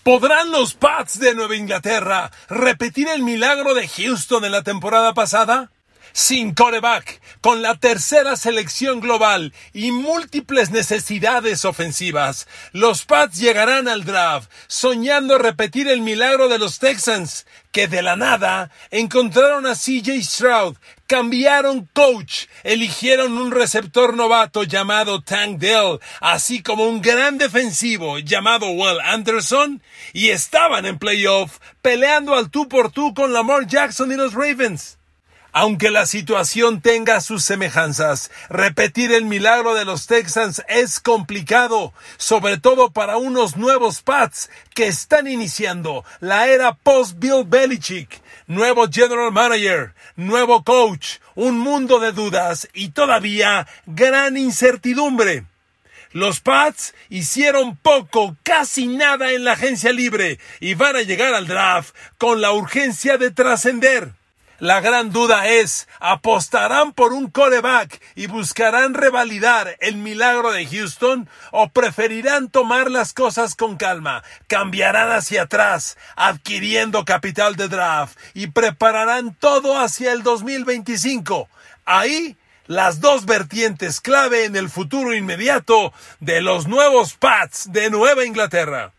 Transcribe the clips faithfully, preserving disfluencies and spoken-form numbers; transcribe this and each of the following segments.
¿Podrán los Pats de Nueva Inglaterra repetir el milagro de Houston en la temporada pasada? Sin quarterback, con la tercera selección global y múltiples necesidades ofensivas, los Pats llegarán al draft soñando repetir el milagro de los Texans, que de la nada encontraron a C J Stroud, cambiaron coach, eligieron un receptor novato llamado Tank Dell, así como un gran defensivo llamado Will Anderson, y estaban en playoff peleando al tú por tú con Lamar Jackson y los Ravens. Aunque la situación tenga sus semejanzas, repetir el milagro de los Texans es complicado, sobre todo para unos nuevos Pats que están iniciando la era post-Bill Belichick. Nuevo general manager, nuevo coach, un mundo de dudas y todavía gran incertidumbre. Los Pats hicieron poco, casi nada en la agencia libre y van a llegar al draft con la urgencia de trascender. La gran duda es, ¿apostarán por un quarterback y buscarán revalidar el milagro de Houston o preferirán tomar las cosas con calma, cambiarán hacia atrás, adquiriendo capital de draft y prepararán todo hacia el dos mil veinticinco? Ahí, las dos vertientes clave en el futuro inmediato de los nuevos Pats de Nueva Inglaterra.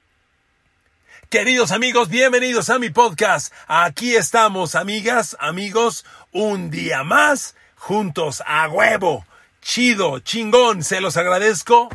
Queridos amigos, bienvenidos a mi podcast. Aquí estamos, amigas, amigos, un día más, juntos a huevo. Chido, chingón, se los agradezco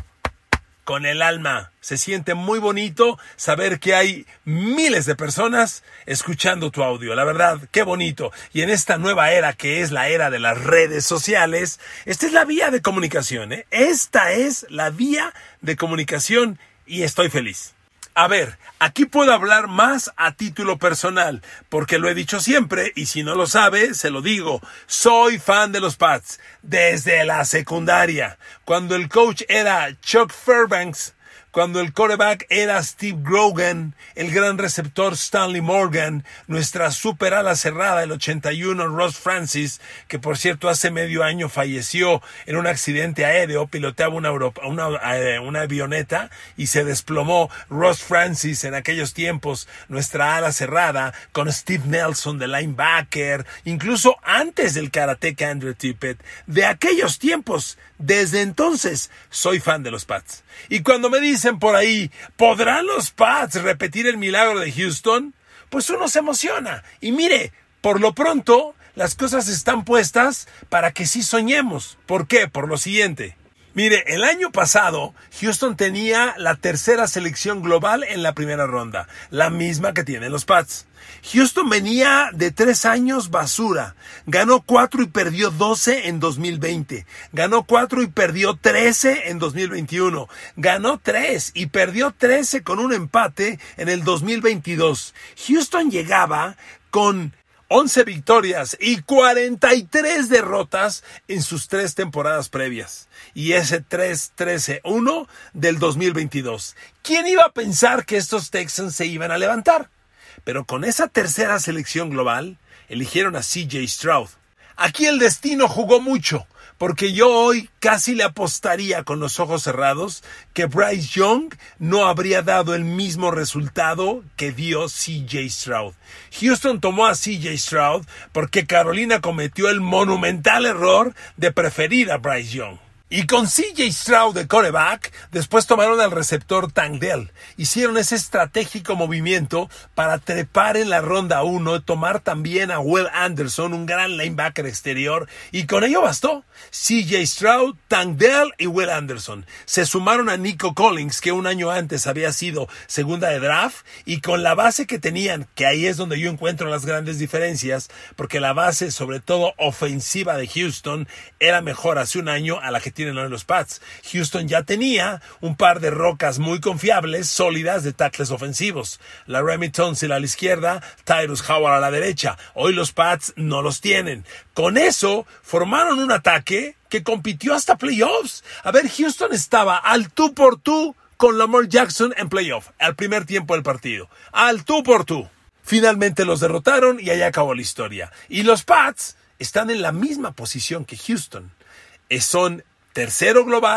con el alma. Se siente muy bonito saber que hay miles de personas escuchando tu audio. La verdad, qué bonito. Y en esta nueva era que es la era de las redes sociales, esta es la vía de comunicación, ¿eh? Esta es la vía de comunicación y estoy feliz. A ver, aquí puedo hablar más a título personal, porque lo he dicho siempre, y si no lo sabe, se lo digo. Soy fan de los Pats desde la secundaria, cuando el coach era Chuck Fairbanks, cuando el quarterback era Steve Grogan, el gran receptor Stanley Morgan, nuestra super ala cerrada, el ochenta y uno, Ross Francis, que por cierto hace medio año falleció en un accidente aéreo, piloteaba una, Europa, una, eh, una avioneta y se desplomó. Ross Francis en aquellos tiempos, nuestra ala cerrada, con Steve Nelson de linebacker, incluso antes del karateca Andrew Tippett, de aquellos tiempos. Desde entonces soy fan de los Pats. Y cuando me dicen por ahí, ¿podrán los Pats repetir el milagro de Houston? Pues uno se emociona. Y mire, por lo pronto, las cosas están puestas para que sí soñemos. ¿Por qué? Por lo siguiente. Mire, el año pasado, Houston tenía la tercera selección global en la primera ronda, la misma que tienen los Pats. Houston venía de tres años basura. Ganó cuatro y perdió doce en dos mil veinte. Ganó cuatro y perdió trece en dos mil veintiuno. Ganó tres y perdió trece con un empate en el dos mil veintidós. Houston llegaba con once victorias y cuarenta y tres derrotas en sus tres temporadas previas. Y ese tres trece uno del dos mil veintidós. ¿Quién iba a pensar que estos Texans se iban a levantar? Pero con esa tercera selección global, eligieron a C J Stroud. Aquí el destino jugó mucho, porque yo hoy casi le apostaría con los ojos cerrados que Bryce Young no habría dado el mismo resultado que dio C J Stroud. Houston tomó a C J Stroud porque Carolina cometió el monumental error de preferir a Bryce Young. Y con C J Stroud de quarterback, después tomaron al receptor Tank Dell. Hicieron ese estratégico movimiento para trepar en la ronda uno, tomar también a Will Anderson, un gran linebacker exterior, y con ello bastó. C J Stroud, Tank Dell y Will Anderson. Se sumaron a Nico Collins, que un año antes había sido segunda de draft, y con la base que tenían, que ahí es donde yo encuentro las grandes diferencias, porque la base, sobre todo ofensiva de Houston, era mejor hace un año a la que tienen hoy los Pats. Houston ya tenía un par de rocas muy confiables, sólidas de tackles ofensivos. La Remy Tunsil a la izquierda, Tyrus Howard a la derecha. Hoy los Pats no los tienen. Con eso formaron un ataque que compitió hasta playoffs. A ver, Houston estaba al tú por tú con Lamar Jackson en playoff, al primer tiempo del partido. Al tú por tú. Finalmente los derrotaron y ahí acabó la historia. Y los Pats están en la misma posición que Houston. Son tercero global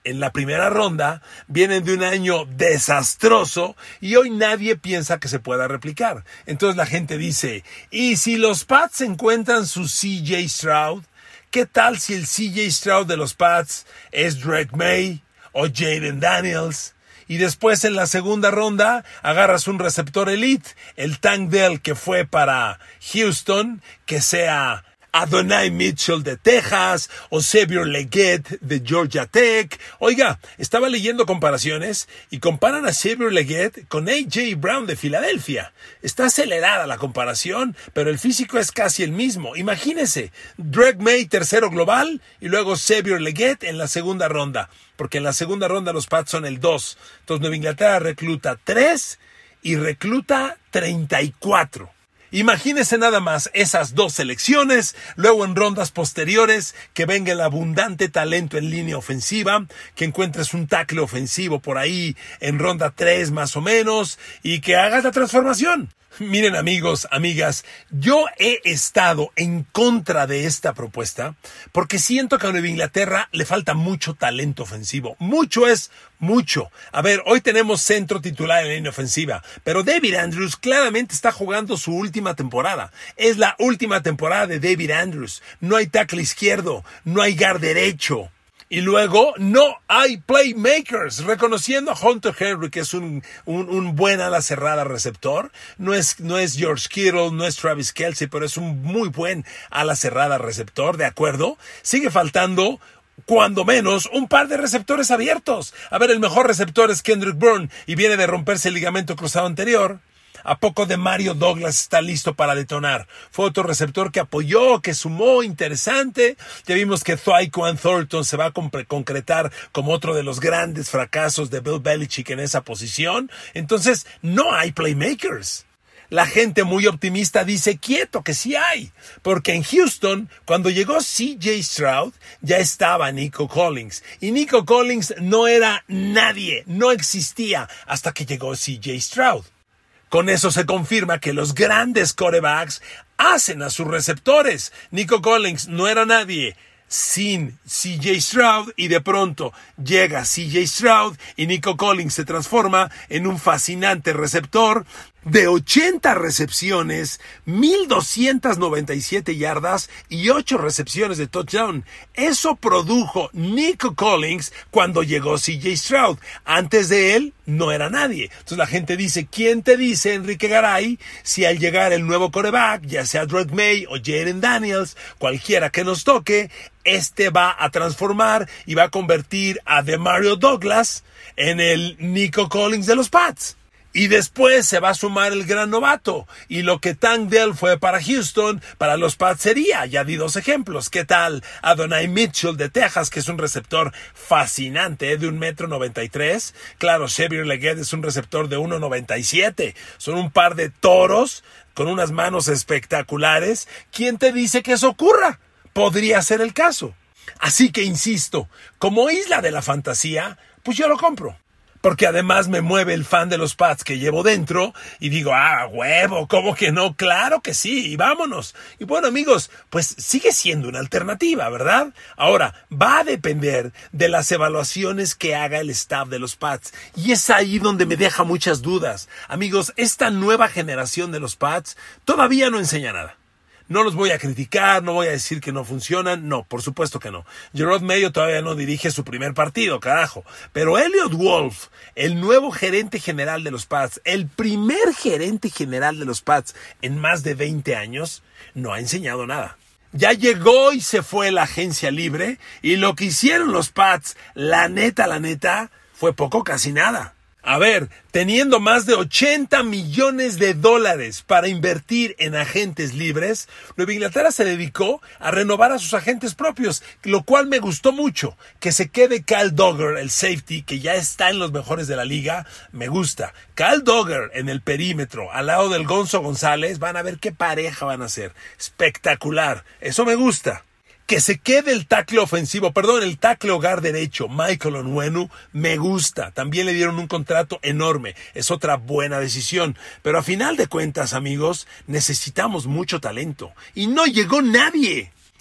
en la primera ronda, vienen de un año desastroso y hoy nadie piensa que se pueda replicar. Entonces la gente dice, ¿y si los Pats encuentran su C J Stroud? ¿Qué tal si el C J Stroud de los Pats es Drake May o Jaden Daniels? Y después en la segunda ronda agarras un receptor elite, el Tank Dell que fue para Houston, que sea Adonai Mitchell de Texas o Xavier Legette de Georgia Tech. Oiga, estaba leyendo comparaciones y comparan a Xavier Legette con A J Brown de Filadelfia. Está acelerada la comparación, pero el físico es casi el mismo. Imagínese, Drake May tercero global y luego Xavier Legette en la segunda ronda, porque en la segunda ronda los Pats son el dos. Entonces Nueva Inglaterra recluta tres y recluta treinta y cuatro. Imagínese nada más esas dos selecciones, luego en rondas posteriores que venga el abundante talento en línea ofensiva, que encuentres un tackle ofensivo por ahí en ronda tres más o menos y que hagas la transformación. Miren amigos, amigas, yo he estado en contra de esta propuesta porque siento que a Nueva Inglaterra le falta mucho talento ofensivo. Mucho es mucho. A ver, hoy tenemos centro titular en la línea ofensiva, pero David Andrews claramente está jugando su última temporada. Es la última temporada de David Andrews. No hay tackle izquierdo, no hay guard derecho. Y luego no hay playmakers, reconociendo a Hunter Henry, que es un, un, un buen ala cerrada receptor. No es, no es George Kittle, no es Travis Kelce, pero es un muy buen ala cerrada receptor, ¿de acuerdo? Sigue faltando, cuando menos, un par de receptores abiertos. A ver, el mejor receptor es Kendrick Bourne y viene de romperse el ligamento cruzado anterior. ¿A poco de Mario Douglas está listo para detonar? Fue otro receptor que apoyó, que sumó, interesante. Ya vimos que Tyquan Thornton se va a concretar como otro de los grandes fracasos de Bill Belichick en esa posición. Entonces, no hay playmakers. La gente muy optimista dice quieto que sí hay, porque en Houston, cuando llegó C J Stroud, ya estaba Nico Collins. Y Nico Collins no era nadie, no existía hasta que llegó C J Stroud. Con eso se confirma que los grandes quarterbacks hacen a sus receptores. Nico Collins no era nadie sin C J Stroud y de pronto llega C J Stroud y Nico Collins se transforma en un fascinante receptor de ochenta recepciones, mil doscientas noventa y siete yardas y ocho recepciones de touchdown. Eso produjo Nico Collins cuando llegó C J Stroud. Antes de él no era nadie. Entonces la gente dice, ¿quién te dice, Enrique Garay, si al llegar el nuevo quarterback, ya sea Drake May o Jaden Daniels, cualquiera que nos toque, este va a transformar y va a convertir a Demario Douglas en el Nico Collins de los Pats? Y después se va a sumar el gran novato. Y lo que Tank Dell fue para Houston, para los Pats sería, ya di dos ejemplos. ¿Qué tal Adonai Mitchell de Texas, que es un receptor fascinante, ¿eh? de un metro noventa y tres? Claro, Xavier Legette es un receptor de uno noventa y siete. Son un par de toros con unas manos espectaculares. ¿Quién te dice que eso ocurra? Podría ser el caso. Así que insisto, como isla de la fantasía, pues yo lo compro. Porque además me mueve el fan de los Pats que llevo dentro y digo, ah, huevo, ¿cómo que no? Claro que sí, y vámonos. Y bueno, amigos, pues sigue siendo una alternativa, ¿verdad? Ahora, va a depender de las evaluaciones que haga el staff de los Pats. Y es ahí donde me deja muchas dudas. Amigos, esta nueva generación de los Pats todavía no enseña nada. No los voy a criticar, no voy a decir que no funcionan, no, por supuesto que no. Jerod Mayo todavía no dirige su primer partido, carajo. Pero Elliot Wolf, el nuevo gerente general de los Pats, el primer gerente general de los Pats en más de veinte años, no ha enseñado nada. Ya llegó y se fue la agencia libre y lo que hicieron los Pats, la neta, la neta, fue poco, casi nada. A ver, teniendo más de ochenta millones de dólares para invertir en agentes libres, Nueva Inglaterra se dedicó a renovar a sus agentes propios, lo cual me gustó mucho. Que se quede Kyle Dugger, el safety, que ya está en los mejores de la liga, me gusta. Kyle Dugger en el perímetro, al lado del Gonzo González, van a ver qué pareja van a hacer. Espectacular, eso me gusta. Que se quede el tackle ofensivo, perdón, el tackle hogar derecho, Michael Onwenu, me gusta. También le dieron un contrato enorme. Es otra buena decisión. Pero a final de cuentas, amigos, necesitamos mucho talento. Y no llegó nadie.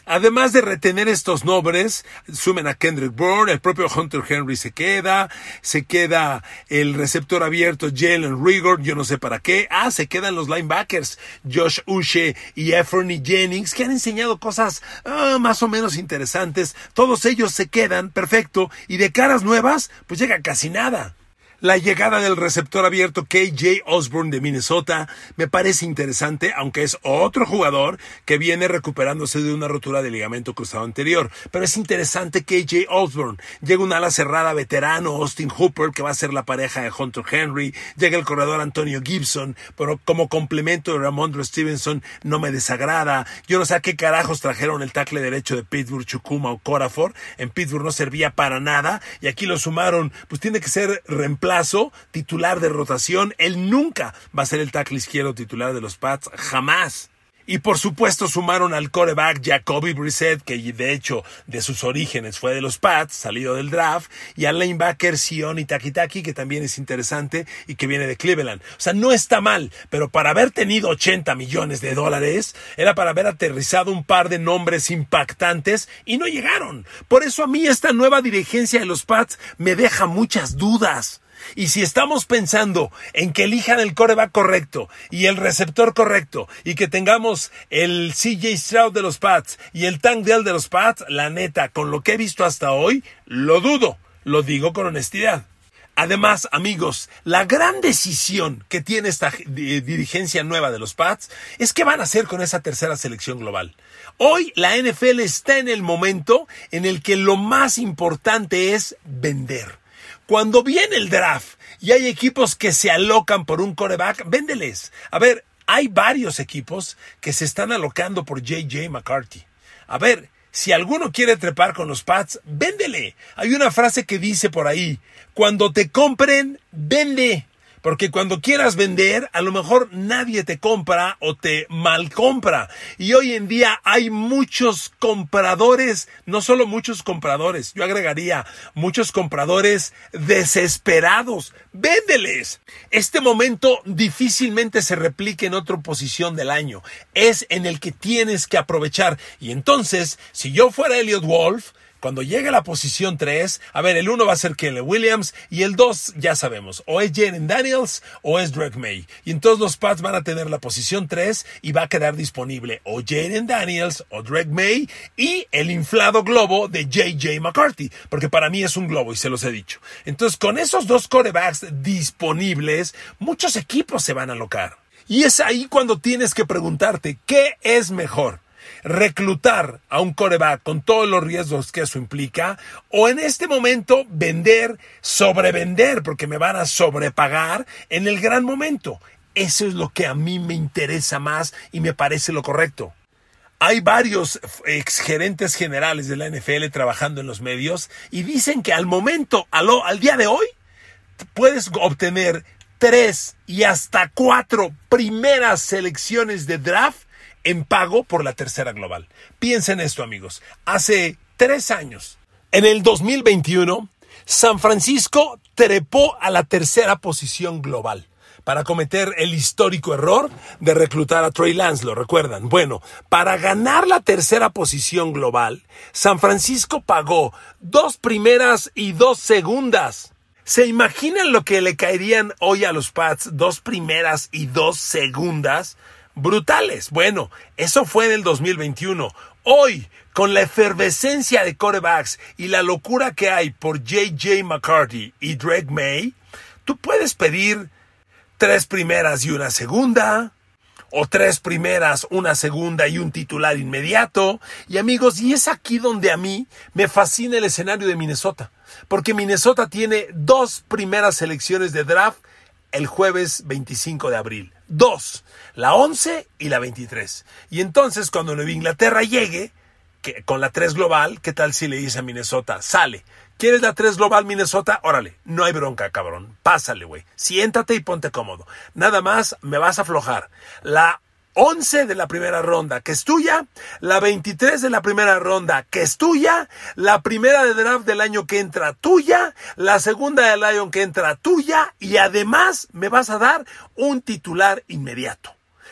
Además de retener estos nombres, sumen a Kendrick Bourne, el propio Hunter Henry se queda, se queda el receptor abierto Jalen Rigor, yo no sé para qué. Ah, se quedan los linebackers Josh Uche y Anfernee Jennings, que han enseñado cosas ah, más o menos interesantes. Todos ellos se quedan, perfecto, y de caras nuevas, pues llega casi nada. La llegada del receptor abierto K J Osborne de Minnesota me parece interesante, aunque es otro jugador que viene recuperándose de una rotura de ligamento cruzado anterior. Pero es interesante K J Osborne. Llega un ala cerrada veterano, Austin Hooper, que va a ser la pareja de Hunter Henry. Llega el corredor Antonio Gibson, pero como complemento de Ramondre Stevenson no me desagrada. Yo no sé a qué carajos trajeron el tackle derecho de Pittsburgh, Chukwuma Okorafor. En Pittsburgh no servía para nada y aquí lo sumaron. Pues tiene que ser reemplazado. Titular de rotación, él nunca va a ser el tackle izquierdo titular de los Pats, jamás. Y por supuesto sumaron al quarterback Jacoby Brissett, que de hecho de sus orígenes fue de los Pats, salido del draft, y al linebacker Sione Takitaki, que también es interesante y que viene de Cleveland. O sea, no está mal, pero para haber tenido ochenta millones de dólares, era para haber aterrizado un par de nombres impactantes y no llegaron. Por eso a mí esta nueva dirigencia de los Pats me deja muchas dudas. Y si estamos pensando en que elijan el quarterback correcto y el receptor correcto y que tengamos el C J Stroud de los Pats y el Tank Dell de los Pats, la neta, con lo que he visto hasta hoy, lo dudo, lo digo con honestidad. Además, amigos, la gran decisión que tiene esta dirigencia nueva de los Pats es qué van a hacer con esa tercera selección global. Hoy la N F L está en el momento en el que lo más importante es vender. Cuando viene el draft y hay equipos que se alocan por un quarterback, véndeles. A ver, hay varios equipos que se están alocando por J J McCarthy. A ver, si alguno quiere trepar con los Pats, véndele. Hay una frase que dice por ahí, cuando te compren, vende. Porque cuando quieras vender, a lo mejor nadie te compra o te mal compra. Y hoy en día hay muchos compradores, no solo muchos compradores, yo agregaría muchos compradores desesperados. ¡Véndeles! Este momento difícilmente se replique en otra posición del año. Es en el que tienes que aprovechar. Y entonces, si yo fuera Elliot Wolf, cuando llegue a la posición tres, a ver, el uno va a ser Caleb Williams y el dos, ya sabemos, o es Jayden Daniels o es Drake May. Y entonces los Pats van a tener la posición tres y va a quedar disponible o Jayden Daniels o Drake May y el inflado globo de J J McCarthy, porque para mí es un globo y se los he dicho. Entonces, con esos dos quarterbacks disponibles, muchos equipos se van a alocar. Y es ahí cuando tienes que preguntarte, ¿qué es mejor? Reclutar a un quarterback con todos los riesgos que eso implica, o en este momento vender, sobrevender, porque me van a sobrepagar en el gran momento. Eso es lo que a mí me interesa más y me parece lo correcto. Hay varios exgerentes generales de la N F L trabajando en los medios y dicen que al momento, al, al día de hoy, puedes obtener tres y hasta cuatro primeras selecciones de draft en pago por la tercera global. Piensen esto, amigos. Hace tres años, en el dos mil veintiuno, San Francisco trepó a la tercera posición global para cometer el histórico error de reclutar a Trey Lance, ¿lo recuerdan? Bueno, para ganar la tercera posición global, San Francisco pagó dos primeras y dos segundas. ¿Se imaginan lo que le caerían hoy a los Pats? Dos primeras y dos segundas. Brutales. Bueno, eso fue en el dos mil veintiuno. Hoy, con la efervescencia de quarterbacks y la locura que hay por J J McCarthy y Drake May, tú puedes pedir tres primeras y una segunda, o tres primeras, una segunda y un titular inmediato. Y amigos, y es aquí donde a mí me fascina el escenario de Minnesota, porque Minnesota tiene dos primeras selecciones de draft el jueves veinticinco de abril. Dos, la once y la veintitrés. Y entonces cuando Nueva Inglaterra llegue, que, con la tres global, ¿qué tal si le dice a Minnesota? Sale. ¿Quieres la tres global, Minnesota? Órale, no hay bronca, cabrón. Pásale, güey. Siéntate y ponte cómodo. Nada más me vas a aflojar. La once de la primera ronda, que es tuya, la veintitrés de la primera ronda, que es tuya, la primera de draft del año que entra, tuya, la segunda del año que entra, tuya, y además me vas a dar un titular inmediato.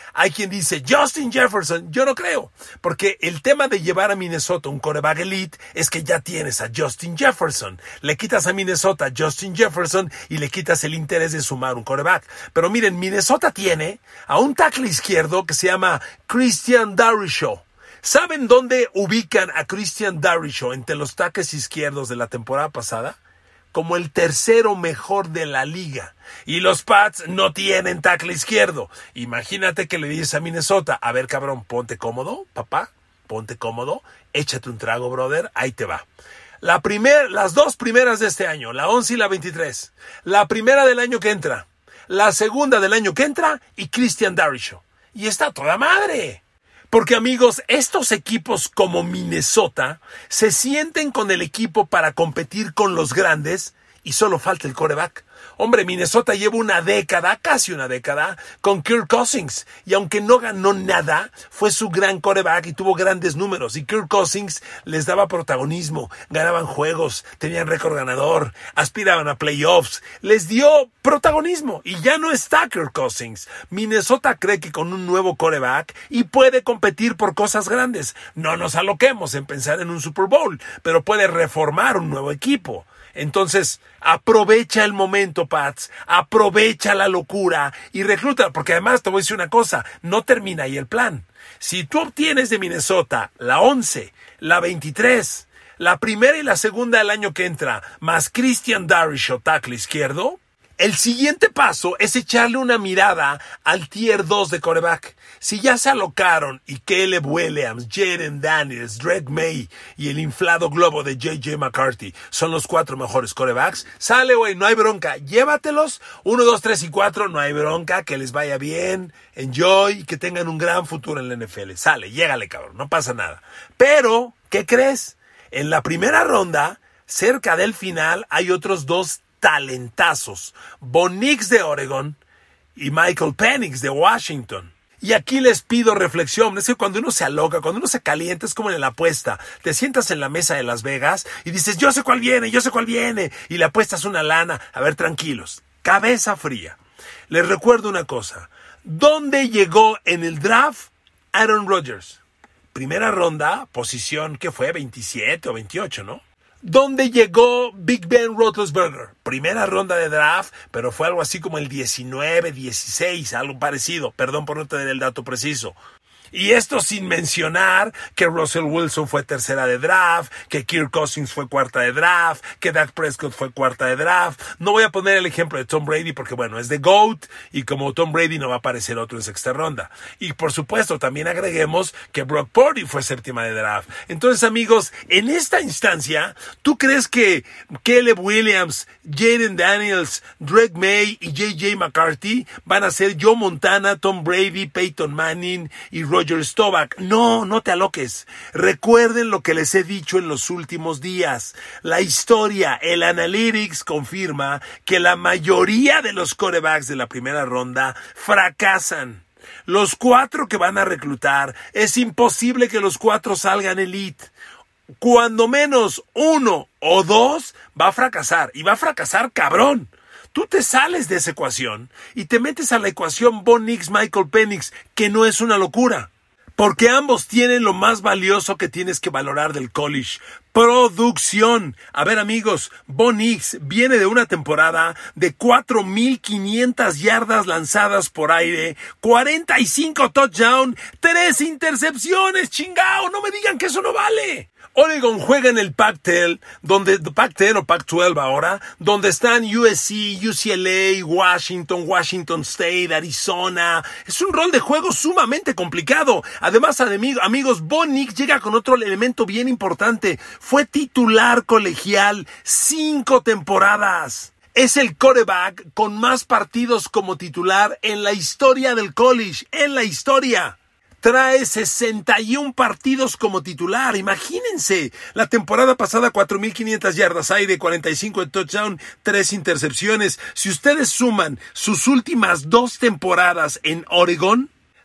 Hay quien dice Justin Jefferson. Yo no creo, porque el tema de llevar a Minnesota un quarterback elite es que ya tienes a Justin Jefferson. Le quitas a Minnesota a Justin Jefferson y le quitas el interés de sumar un quarterback. Pero miren, Minnesota tiene a un tackle izquierdo que se llama Christian Darrisaw. ¿Saben dónde ubican a Christian Darrisaw entre los tackles izquierdos de la temporada pasada? Como el tercero mejor de la liga. Y los Pats no tienen tackle izquierdo. Imagínate que le dices a Minnesota, a ver cabrón, ponte cómodo, papá, ponte cómodo, échate un trago, brother, ahí te va. La primer, las dos primeras de este año, la once y la veintitrés. La primera del año que entra, la segunda del año que entra y Christian Darrisaw. Y está toda madre. Porque amigos, estos equipos como Minnesota se sienten con el equipo para competir con los grandes y solo falta el quarterback. Hombre, Minnesota lleva una década, casi una década, con Kirk Cousins. Y aunque no ganó nada, fue su gran quarterback y tuvo grandes números. Y Kirk Cousins les daba protagonismo, ganaban juegos, tenían récord ganador, aspiraban a playoffs. Les dio protagonismo y ya no está Kirk Cousins. Minnesota cree que con un nuevo quarterback y puede competir por cosas grandes. No nos aloquemos en pensar en un Super Bowl, pero puede reformar un nuevo equipo. Entonces, aprovecha el momento, Pats, aprovecha la locura y recluta, porque además te voy a decir una cosa, no termina ahí el plan. Si tú obtienes de Minnesota la once, la veintitrés, la primera y la segunda del año que entra, más Christian Darrisaw, tackle izquierdo, el siguiente paso es echarle una mirada al tier dos de quarterback. Si ya se alocaron y Caleb Williams, Jaden Daniels, Drake May y el inflado globo de J J McCarthy son los cuatro mejores quarterbacks, sale, güey, no hay bronca, llévatelos, uno, dos, tres y cuatro, no hay bronca, que les vaya bien, enjoy, que tengan un gran futuro en la N F L. Sale, llégale, cabrón, no pasa nada. Pero, ¿qué crees? En la primera ronda, cerca del final, hay otros dos talentazos, Bo Nix de Oregon y Michael Penix de Washington. Y aquí les pido reflexión. Es que cuando uno se aloca, cuando uno se calienta, es como en la apuesta. Te sientas en la mesa de Las Vegas y dices, yo sé cuál viene, yo sé cuál viene. Y le apuestas una lana. A ver, tranquilos. Cabeza fría. Les recuerdo una cosa. ¿Dónde llegó en el draft Aaron Rodgers? Primera ronda, posición, ¿qué fue? veintisiete o veintiocho, ¿no? ¿Dónde llegó Big Ben Roethlisberger? Primera ronda de draft, pero fue algo así como el diecinueve, dieciséis, algo parecido. Perdón por no tener el dato preciso. Y esto sin mencionar que Russell Wilson fue tercera de draft, que Kirk Cousins fue cuarta de draft, que Dak Prescott fue cuarta de draft. No voy a poner el ejemplo de Tom Brady porque, bueno, es de GOAT y como Tom Brady no va a aparecer otro en sexta ronda. Y por supuesto, también agreguemos que Brock Purdy fue séptima de draft. Entonces, amigos, en esta instancia, ¿tú crees que Caleb Williams, Jaden Daniels, Drake May y J J McCarthy van a ser Joe Montana, Tom Brady, Peyton Manning y Roger Staubach? No, no te aloques. Recuerden lo que les he dicho en los últimos días. La historia, el analytics confirma que la mayoría de los quarterbacks de la primera ronda fracasan. Los cuatro que van a reclutar, es imposible que los cuatro salgan elite. Cuando menos uno o dos va a fracasar, y va a fracasar cabrón. Tú te sales de esa ecuación y te metes a la ecuación Bo Nix, Michael Penix, que no es una locura. Porque ambos tienen lo más valioso que tienes que valorar del college: producción. A ver, amigos, Bo Nix viene de una temporada de cuatro mil quinientas yardas lanzadas por aire, cuarenta y cinco touchdowns, tres intercepciones. Chingao, no me digan que eso no vale. Oregon juega en el Pac diez, donde Pac diez o Pac doce ahora, donde están U S C, U C L A, Washington, Washington State, Arizona. Es un rol de juego sumamente complicado. Además, amigos, Bo Nix llega con otro elemento bien importante. Fue titular colegial cinco temporadas. Es el quarterback con más partidos como titular en la historia del college, en la historia. Trae sesenta y uno partidos como titular. Imagínense, la temporada pasada cuatro mil quinientas yardas aire, cuarenta y cinco de touchdown, tres intercepciones. Si ustedes suman sus últimas dos temporadas en Oregon,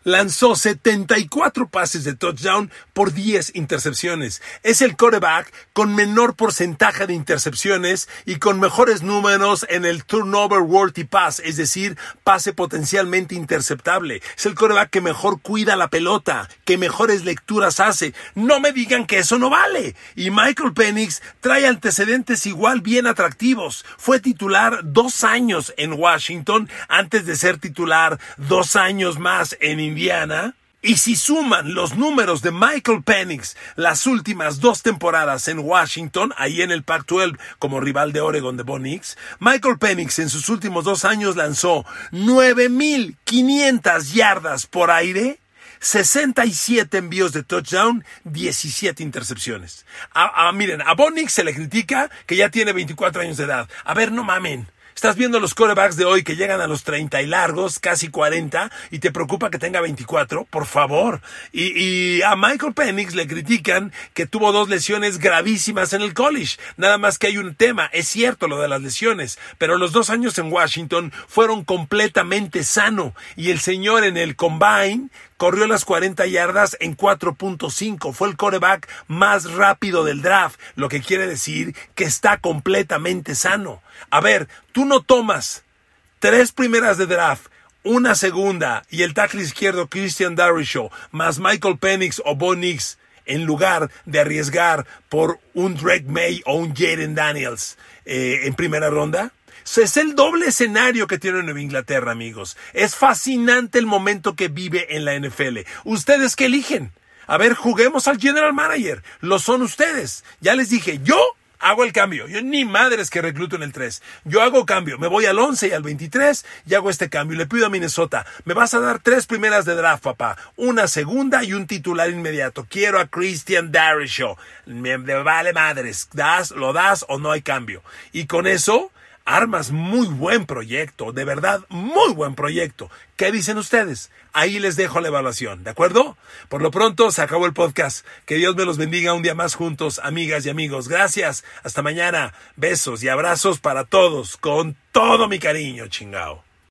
lanzó setenta y cuatro pases de touchdown por diez intercepciones. Es el quarterback con menor porcentaje de intercepciones y con mejores números en el turnover worthy pass, es decir, pase potencialmente interceptable. Es el quarterback que mejor cuida la pelota, que mejores lecturas hace. No me digan que eso no vale. Y Michael Penix trae antecedentes igual bien atractivos. Fue titular dos años en Washington antes de ser titular dos años más en Indiana. Y si suman los números de Michael Penix las últimas dos temporadas en Washington, ahí en el Pac doce como rival de Oregon de Bo Nix, Michael Penix en sus últimos dos años lanzó nueve mil quinientas yardas por aire, sesenta y siete envíos de touchdown, diecisiete intercepciones. A, a, miren, a Bo Nix se le critica que ya tiene veinticuatro años de edad. A ver, no mamen. Estás viendo los quarterbacks de hoy que llegan a los treinta y largos, casi cuarenta, y te preocupa que tenga veinticuatro, por favor. Y, y a Michael Penix le critican que tuvo dos lesiones gravísimas en el college. Nada más que hay un tema, es cierto lo de las lesiones, pero los dos años en Washington fueron completamente sano. Y el señor en el combine corrió las cuarenta yardas en cuatro punto cinco. Fue el quarterback más rápido del draft, lo que quiere decir que está completamente sano. A ver, tú no tomas tres primeras de draft, una segunda y el tackle izquierdo Christian Darrisaw más Michael Penix o Bo Nix en lugar de arriesgar por un Drake May o un Jaden Daniels eh, en primera ronda. Es el doble escenario que tiene Nueva Inglaterra, amigos. Es fascinante el momento que vive en la N F L. ¿Ustedes qué eligen? A ver, juguemos al General Manager. Lo son ustedes. Ya les dije, yo hago el cambio. Yo ni madres que recluto en el tres. Yo hago cambio. Me voy al once y al veintitrés y hago este cambio. Le pido a Minnesota, me vas a dar tres primeras de draft, papá. Una segunda y un titular inmediato. Quiero a Christian Darrisaw. Me, me vale madres. Das, lo das o no hay cambio. Y con eso armas muy buen proyecto, de verdad, muy buen proyecto. ¿Qué dicen ustedes? Ahí les dejo la evaluación, ¿de acuerdo? Por lo pronto se acabó el podcast. Que Dios me los bendiga un día más juntos, amigas y amigos. Gracias, hasta mañana. Besos y abrazos para todos, con todo mi cariño, chingao.